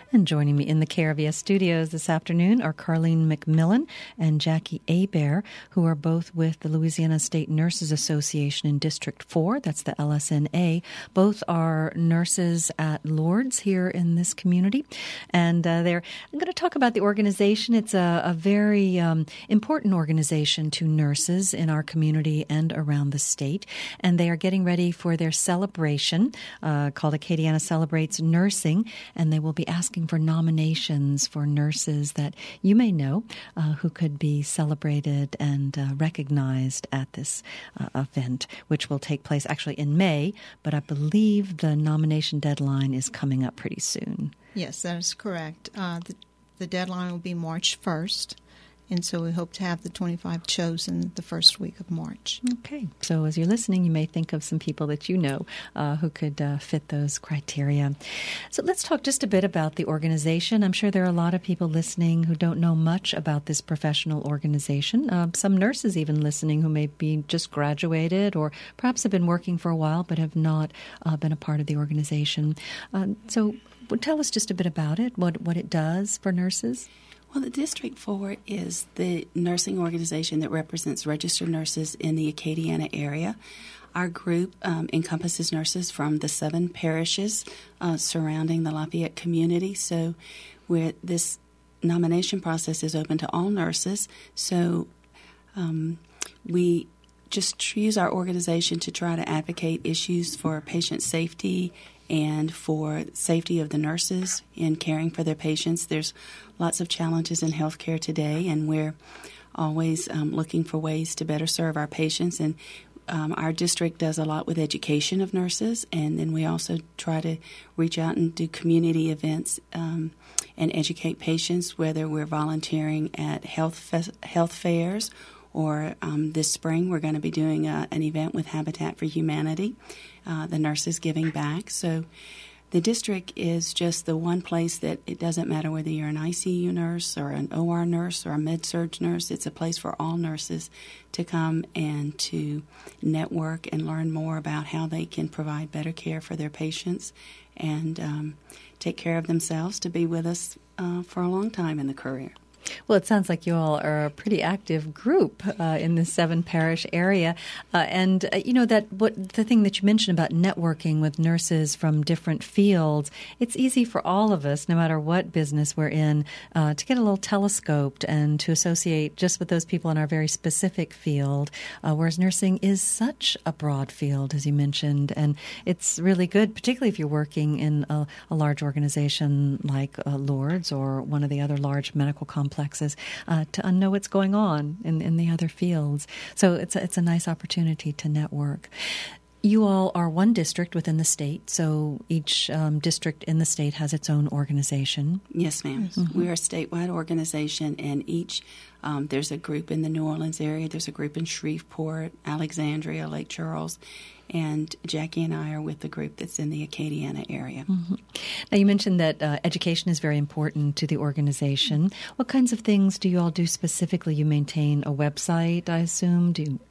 And joining me in the KRVS studios this afternoon are Carlene McMillan and Jackie Hebert, who are both with the Louisiana State Nurses Association in District 4. That's the LSNA. Both are nurses at Lourdes here in this community. And I'm going to talk about the organization. It's a very important organization to nurses in our community and around the state. And they are getting ready for their celebration called Acadiana Celebrates Nursing. And they will be asking for nominations for nurses that you may know who could be celebrated and recognized at this event, which will take place actually in May, but I believe the nomination deadline is coming up pretty soon. Yes, that is correct. The deadline will be March 1st. And so we hope to have the 25 chosen the first week of March. Okay. So as you're listening, you may think of some people that you know who could fit those criteria. So let's talk just a bit about the organization. I'm sure there are a lot of people listening who don't know much about this professional organization. Some nurses even listening who may be just graduated or perhaps have been working for a while but have not been a part of the organization. So tell us just a bit about it, what it does for nurses. Well, the District 4 is the nursing organization that represents registered nurses in the Acadiana area. Our group encompasses nurses from the 7 parishes surrounding the Lafayette community. So this nomination process is open to all nurses. So we just use our organization to try to advocate issues for patient safety and for safety of the nurses in caring for their patients. There's lots of challenges in healthcare today, and we're always looking for ways to better serve our patients. And our district does a lot with education of nurses, and then we also try to reach out and do community events and educate patients, whether we're volunteering at health fairs or this spring we're going to be doing an event with Habitat for Humanity, the nurses giving back. So the district is just the one place that it doesn't matter whether you're an ICU nurse or an OR nurse or a med-surg nurse. It's a place for all nurses to come and to network and learn more about how they can provide better care for their patients and take care of themselves to be with us for a long time in the career. Well, it sounds like you all are a pretty active group in the 7 parish area. The thing that you mentioned about networking with nurses from different fields, it's easy for all of us, no matter what business we're in, to get a little telescoped and to associate just with those people in our very specific field, whereas nursing is such a broad field, as you mentioned. And it's really good, particularly if you're working in a large organization like Lourdes or one of the other large medical complexes, to know what's going on in the other fields. So it's a nice opportunity to network. You all are one district within the state, so each district in the state has its own organization. Yes, ma'am. Mm-hmm. We're a statewide organization, and each there's a group in the New Orleans area, there's a group in Shreveport, Alexandria, Lake Charles, and Jackie and I are with the group that's in the Acadiana area. Mm-hmm. Now, you mentioned that education is very important to the organization. What kinds of things do you all do specifically? You maintain a website, I assume?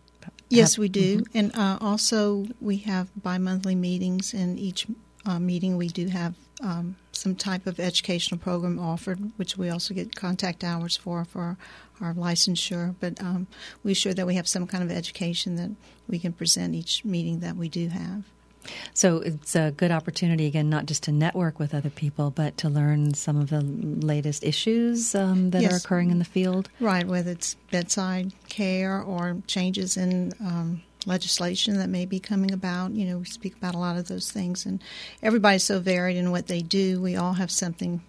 Yes, we do. Mm-hmm. And also we have bi-monthly meetings, and each meeting we do have some type of educational program offered, which we also get contact hours for our licensure. But we ensure that we have some kind of education that we can present each meeting that we do have. So it's a good opportunity, again, not just to network with other people, but to learn some of the latest issues that are occurring in the field. Right, whether it's bedside care or changes in legislation that may be coming about. You know, we speak about a lot of those things, and everybody's so varied in what they do. We all have something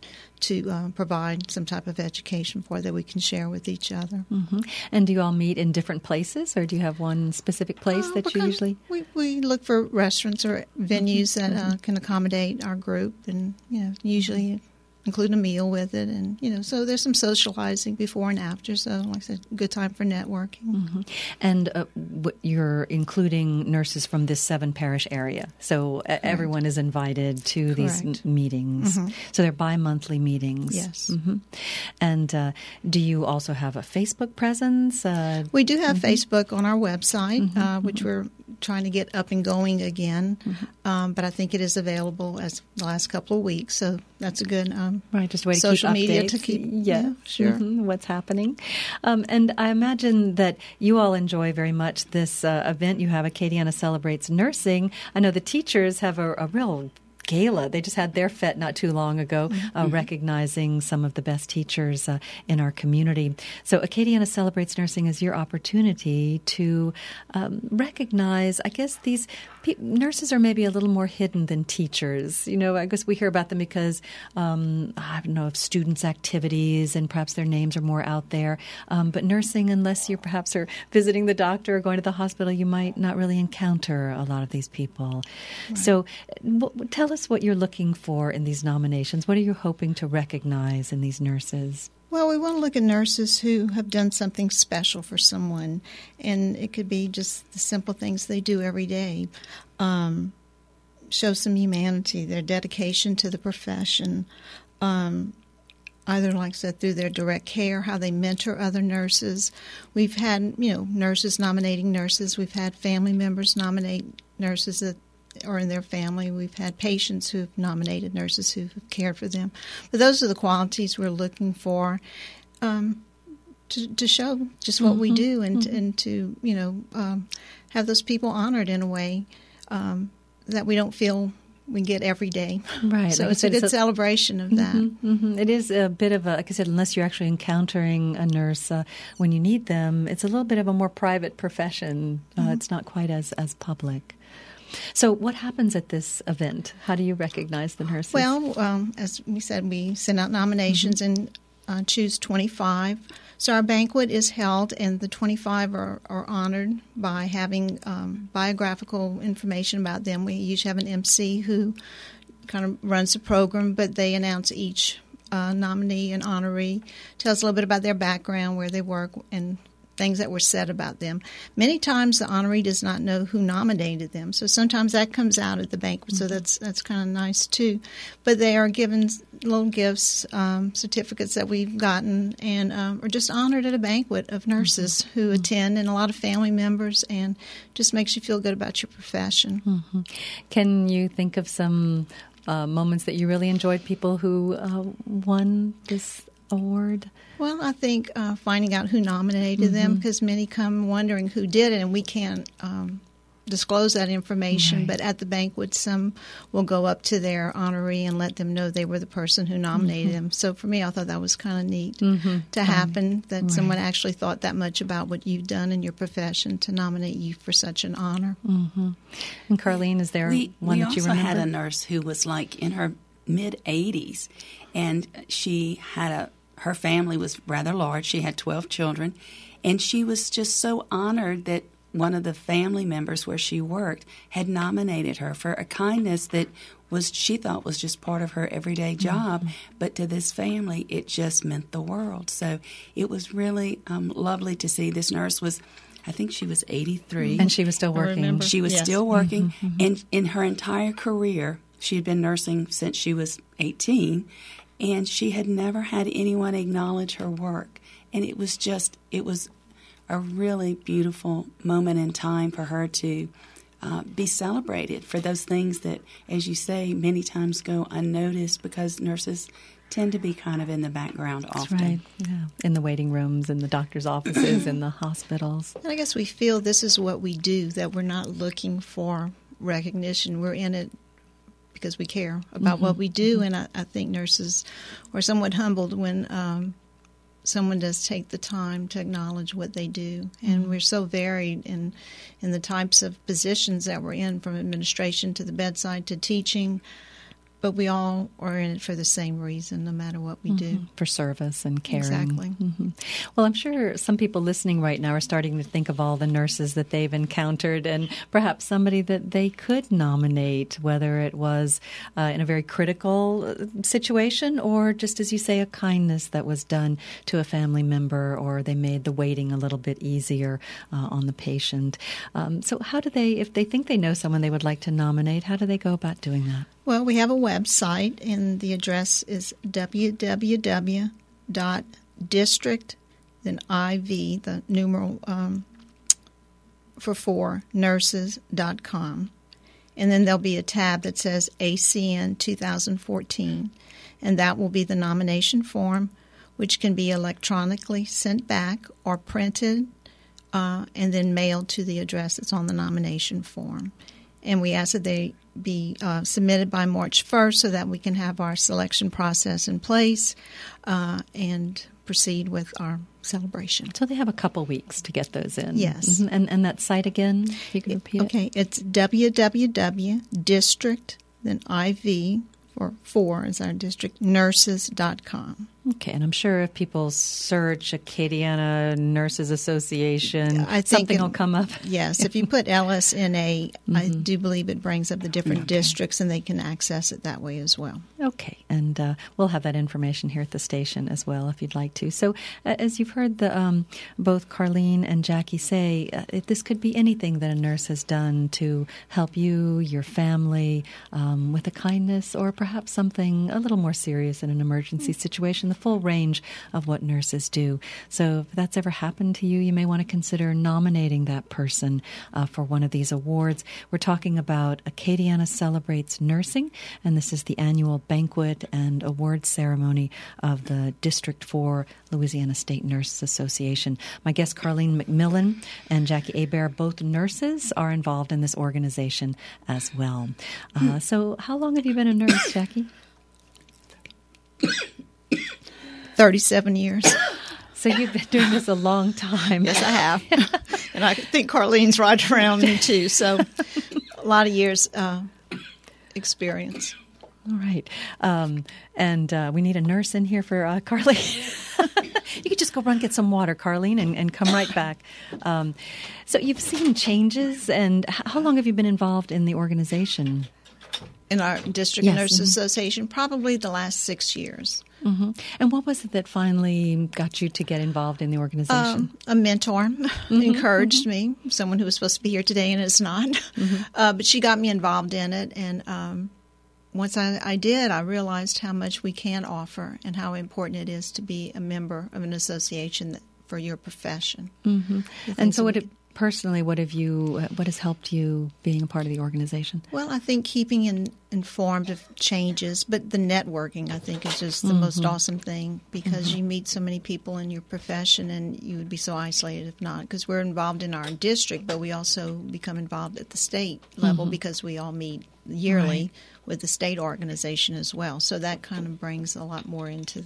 to provide some type of education for that we can share with each other. Mm-hmm. And do you all meet in different places, or do you have one specific place that you usually? We look for restaurants or venues that can accommodate our group, and usually include a meal with it, and so there's some socializing before and after. So, like I said, good time for networking. Mm-hmm. And you're including nurses from this 7 parish area, so everyone is invited to these meetings. Mm-hmm. So they're bi-monthly meetings. Yes. Mm-hmm. And do you also have a Facebook presence? We do have Facebook on our website, which we're trying to get up and going again. But I think it is available as the last couple of weeks, so that's a good right, just a way to social keep media updates. to keep, sure, what's happening. And I imagine that you all enjoy very much this event you have, Acadiana Celebrates Nursing. I know the teachers have a real gala. They just had their fete not too long ago, recognizing some of the best teachers in our community. So Acadiana Celebrates Nursing is your opportunity to recognize, I guess, these nurses are maybe a little more hidden than teachers. You know, I guess we hear about them because, I don't know, of students' activities and perhaps their names are more out there. But nursing, unless you perhaps are visiting the doctor or going to the hospital, you might not really encounter a lot of these people. Right. So tell us what you're looking for in these nominations. What are you hoping to recognize in these nurses? Well, we want to look at nurses who have done something special for someone, and it could be just the simple things they do every day. Show some humanity, their dedication to the profession, either, like I said, through their direct care, how they mentor other nurses. We've had, nurses nominating nurses. We've had family members nominate nurses that or in their family. We've had patients who've nominated nurses who've cared for them. But those are the qualities we're looking for to show just what we do and to, have those people honored in a way that we don't feel we get every day. Right. So it's a good celebration of that. It is a bit of a, like I said, unless you're actually encountering a nurse when you need them, it's a little bit of a more private profession. It's not quite as public. So what happens at this event? How do you recognize the nurses? Well, as we said, we send out nominations and choose 25. So our banquet is held, and the 25 are honored by having biographical information about them. We usually have an MC who kind of runs the program, but they announce each nominee and honoree, tells a little bit about their background, where they work, and things that were said about them. Many times the honoree does not know who nominated them, so sometimes that comes out at the banquet, so that's kind of nice too. But they are given little gifts, certificates that we've gotten, and are just honored at a banquet of nurses who attend, and a lot of family members, and just makes you feel good about your profession. Can you think of some moments that you really enjoyed, people who won this award? Well, I think finding out who nominated them, because many come wondering who did it, and we can't disclose that information. Right. But at the banquet, some will go up to their honoree and let them know they were the person who nominated them. So for me, I thought that was kind of neat to happen, that someone actually thought that much about what you've done in your profession to nominate you for such an honor. And Carlene, is there one that you remember? We also had a nurse who was like in her mid-80s, and she had her family was rather large. She had 12 children, and she was just so honored that one of the family members where she worked had nominated her for a kindness that she thought was just part of her everyday job, but to this family it just meant the world. So it was really lovely to see. This nurse was, I think she was 83. And she was still working. She was still working, and in her entire career, she had been nursing since she was 18, and she had never had anyone acknowledge her work. And it was a really beautiful moment in time for her to be celebrated for those things that, as you say, many times go unnoticed because nurses tend to be kind of in the background often. That's right, yeah. In the waiting rooms, in the doctor's offices, in the hospitals. And I guess we feel this is what we do, that we're not looking for recognition. We're in it because we care about what we do, and I think nurses are somewhat humbled when someone does take the time to acknowledge what they do. And we're so varied in the types of positions that we're in, from administration to the bedside to teaching. But we all are in it for the same reason, no matter what we do. For service and caring. Exactly. Well, I'm sure some people listening right now are starting to think of all the nurses that they've encountered and perhaps somebody that they could nominate, whether it was in a very critical situation or just, as you say, a kindness that was done to a family member, or they made the waiting a little bit easier on the patient. So how do they, if they think they know someone they would like to nominate, how do they go about doing that? Well, we have a website, and the address is www.district, then IV, the numeral for 4, nurses.com. and then there'll be a tab that says ACN 2014, and that will be the nomination form, which can be electronically sent back or printed and then mailed to the address that's on the nomination form. And we ask that they be submitted by March 1st so that we can have our selection process in place and proceed with our celebration. So they have a couple weeks to get those in. Yes. Mm-hmm. And that site again, if you can repeat Okay, it's www.district, then IV, for 4 is our district, nurses.com. Okay, and I'm sure if people search Acadiana Nurses Association, I think something will come up. Yes, if you put LSNA, I do believe it brings up the different districts, and they can access it that way as well. Okay, and we'll have that information here at the station as well if you'd like to. So as you've heard both Carlene and Jackie say, this could be anything that a nurse has done to help you, your family, with a kindness or perhaps something a little more serious in an emergency situation, the full range of what nurses do. So if that's ever happened to you, you may want to consider nominating that person for one of these awards. We're talking about Acadiana Celebrates Nursing, and this is the annual banquet and award ceremony of the District 4 Louisiana State Nurses Association. My guest, Carlene McMillan and Jackie Hebert, both nurses, are involved in this organization as well. So how long have you been a nurse, Jackie? 37 years. So you've been doing this a long time. Yes, I have. And I think Carlene's right around me, too. So a lot of years experience. All right. And we need a nurse in here for Carlene. You could just go run get some water, Carlene, and come right back. So you've seen changes, and how long have you been involved in the organization? In our District Nurses Association, probably the last 6 years. Mm-hmm. And what was it that finally got you to get involved in the organization? A mentor encouraged me, someone who was supposed to be here today and is not. But she got me involved in it. And once I did, I realized how much we can offer and how important it is to be a member of an association for your profession. Mm-hmm. And so personally, what has helped you being a part of the organization? Well, I think keeping informed of changes, but the networking, I think, is just the most awesome thing because you meet so many people in your profession and you would be so isolated if not, because we're involved in our district, but we also become involved at the state level because we all meet yearly with the state organization as well. So that kind of brings a lot more into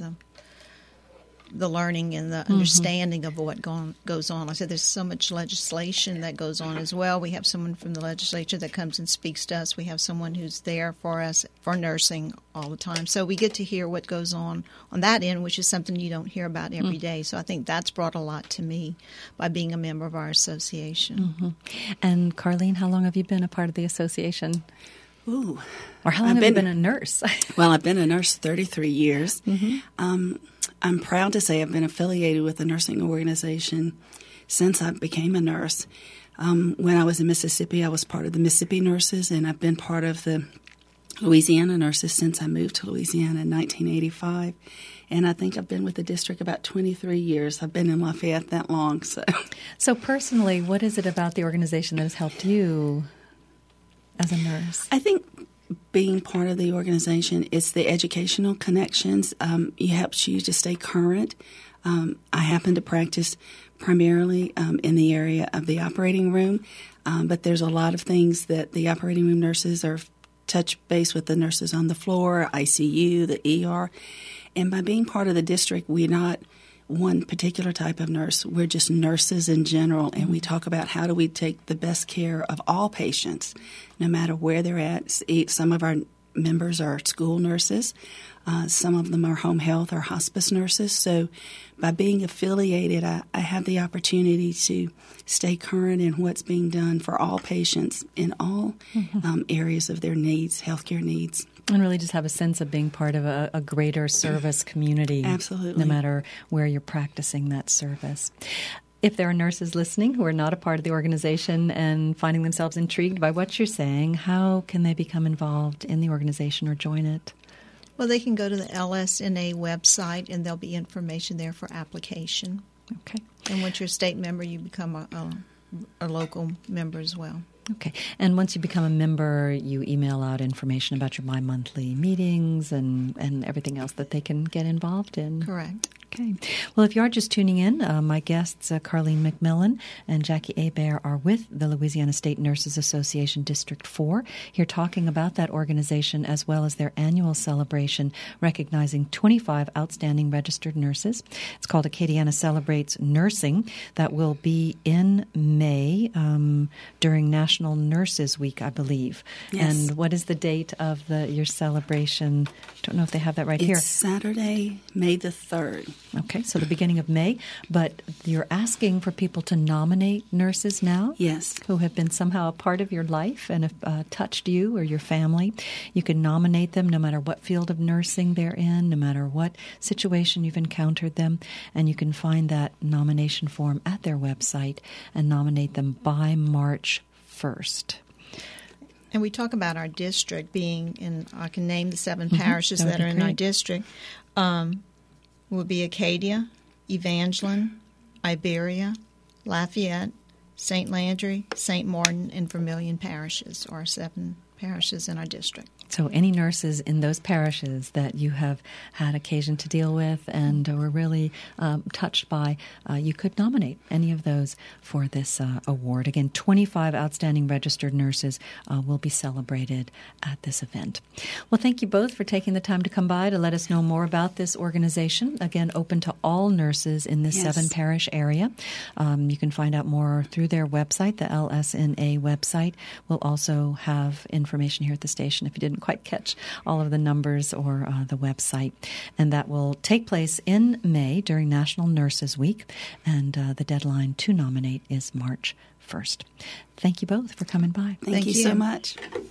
the learning and the understanding of what goes on. Like I said, there's so much legislation that goes on as well. We have someone from the legislature that comes and speaks to us. We have someone who's there for us for nursing all the time. So we get to hear what goes on that end, which is something you don't hear about every day. So I think that's brought a lot to me by being a member of our association. And Carlene, how long have you been a part of the association? Ooh. Or how long have you been a nurse? Well, I've been a nurse 33 years. I'm proud to say I've been affiliated with the nursing organization since I became a nurse. When I was in Mississippi, I was part of the Mississippi Nurses, and I've been part of the Louisiana Nurses since I moved to Louisiana in 1985. And I think I've been with the district about 23 years. I've been in Lafayette that long. So personally, what is it about the organization that has helped you as a nurse? I think being part of the organization is the educational connections. It helps you to stay current. I happen to practice primarily in the area of the operating room, but there's a lot of things that the operating room nurses are touch base with the nurses on the floor, ICU, the ER. And by being part of the district, we're not one particular type of nurse. We're just nurses in general, and we talk about how do we take the best care of all patients, no matter where they're at. Some of our members are school nurses. Some of them are home health or hospice nurses. So by being affiliated, I have the opportunity to stay current in what's being done for all patients in all areas of their needs, healthcare needs. And really just have a sense of being part of a greater service community. Absolutely. No matter where you're practicing that service. If there are nurses listening who are not a part of the organization and finding themselves intrigued by what you're saying, how can they become involved in the organization or join it? Well, they can go to the LSNA website, and there'll be information there for application. Okay. And once you're a state member, you become a local member as well. Okay. And once you become a member, you email out information about your bi-monthly meetings and everything else that they can get involved in. Correct. Okay. Well, if you are just tuning in, my guests, Carlene McMillan and Jackie Hebert, are with the Louisiana State Nurses Association District 4, here talking about that organization as well as their annual celebration recognizing 25 outstanding registered nurses. It's called Acadiana Celebrates Nursing. That will be in May during National Nurses Week, I believe. Yes. And what is the date of your celebration? Don't know if they have that right It's here. Saturday, May the 3rd. Okay, so the beginning of May. But you're asking for people to nominate nurses now? Yes. Who have been somehow a part of your life and have touched you or your family. You can nominate them no matter what field of nursing they're in, no matter what situation you've encountered them. And you can find that nomination form at their website and nominate them by March 1st. And we talk about our district being in, I can name the 7 parishes that are in our district. Would be Acadia, Evangeline, Iberia, Lafayette, St. Landry, St. Martin, and Vermilion parishes are 7 parishes in our district. So any nurses in those parishes that you have had occasion to deal with and were really touched by, you could nominate any of those for this award. Again, 25 outstanding registered nurses will be celebrated at this event. Well, thank you both for taking the time to come by to let us know more about this organization. Again, open to all nurses in this 7-parish area. You can find out more through their website, the LSNA website. We'll also have information here at the station if you didn't quite catch all of the numbers or the website. And that will take place in May during National Nurses Week. And the deadline to nominate is March 1st. Thank you both for coming by. Thank you so much.